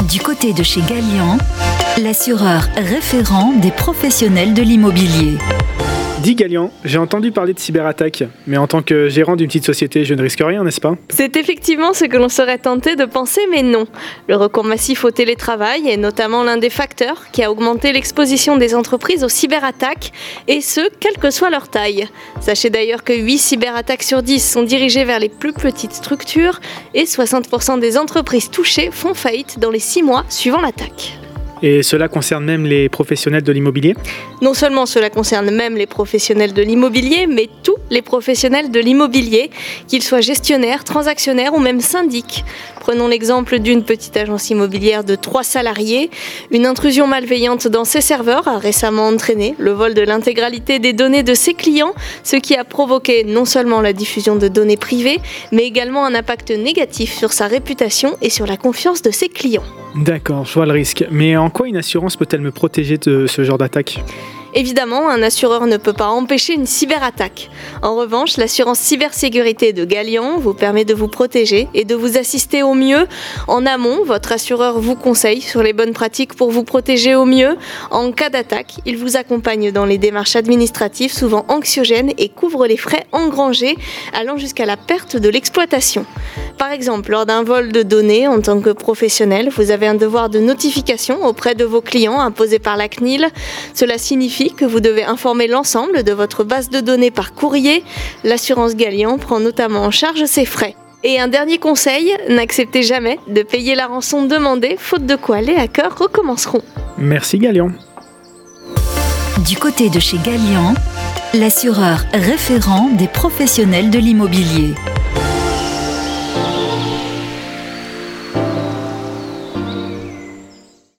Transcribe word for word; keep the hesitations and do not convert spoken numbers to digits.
Du côté de chez Gallian, l'assureur référent des professionnels de l'immobilier. Dis Gallian, j'ai entendu parler de cyberattaque, mais en tant que gérant d'une petite société, je ne risque rien, n'est-ce pas ? C'est effectivement ce que l'on serait tenté de penser, mais non. Le recours massif au télétravail est notamment l'un des facteurs qui a augmenté l'exposition des entreprises aux cyberattaques, et ce, quelle que soit leur taille. Sachez d'ailleurs que huit cyberattaques sur dix sont dirigées vers les plus petites structures, et soixante pour cent des entreprises touchées font faillite dans les six mois suivant l'attaque. Et cela concerne même les professionnels de l'immobilier ? Non seulement cela concerne même les professionnels de l'immobilier, mais tous les professionnels de l'immobilier, qu'ils soient gestionnaires, transactionnaires ou même syndics. Prenons l'exemple d'une petite agence immobilière de trois salariés. Une intrusion malveillante dans ses serveurs a récemment entraîné le vol de l'intégralité des données de ses clients, ce qui a provoqué non seulement la diffusion de données privées, mais également un impact négatif sur sa réputation et sur la confiance de ses clients. D'accord, je vois le risque. Mais en quoi une assurance peut-elle me protéger de ce genre d'attaque ? Évidemment, un assureur ne peut pas empêcher une cyberattaque. En revanche, l'assurance cybersécurité de Gallian vous permet de vous protéger et de vous assister au mieux. En amont, votre assureur vous conseille sur les bonnes pratiques pour vous protéger au mieux. En cas d'attaque, il vous accompagne dans les démarches administratives souvent anxiogènes et couvre les frais engrangés allant jusqu'à la perte de l'exploitation. Par exemple, lors d'un vol de données en tant que professionnel, vous avez un devoir de notification auprès de vos clients imposé par la C N I L. Cela signifie que vous devez informer l'ensemble de votre base de données par courrier. L'assurance Gallian prend notamment en charge ces frais. Et un dernier conseil, n'acceptez jamais de payer la rançon demandée, faute de quoi les hackers recommenceront. Merci Gallian. Du côté de chez Gallian, l'assureur référent des professionnels de l'immobilier.